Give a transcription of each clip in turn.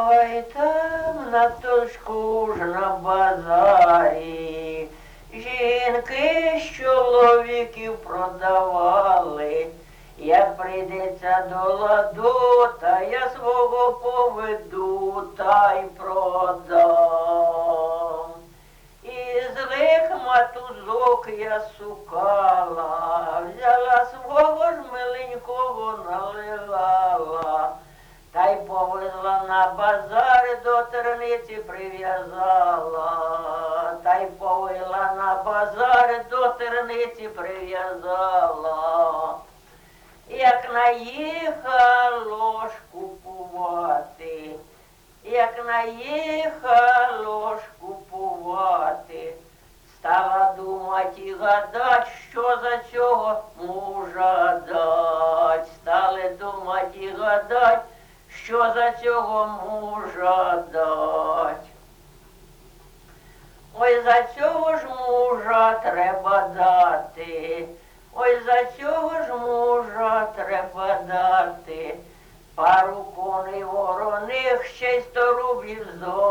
Ой, там на точку ж на базарі жінки з чоловіків продавали. Як прийдеться до ладу, та я свого поведу та й продам. І злих матузок я сукала, взяла свого ж миленького налегала, та й повезла на базар, до терниці прив'язала, та й повела на базар, до терниці прив'язала. Як наїхало ж купувати, як наїхало ж купувати, стала думать і гадать, що за цього мужа дать. Стали думать і гадать, що за цього мужа дать. Ой, за цього ж мужа треба дати, ой, за цього ж мужа треба дати. Пару коней вороних, ще й 100 рублів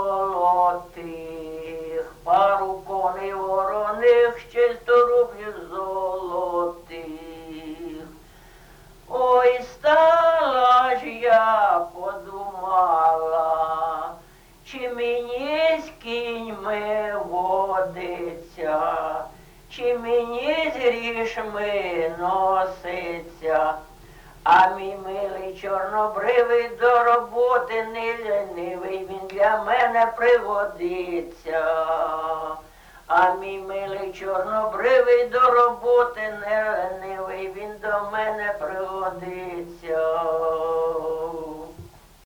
золотих. Пару коней вороних, ще й 100 рублів золотих. Ой, стала ж я подумала, чи мені з кіньми водиться, чи мені з грішми носиться. А мій милий чорнобривий до роботи не лінивий, він для мене пригодиться. А мій милий чорнобривий до роботи не ленивий, він до мене пригодиться.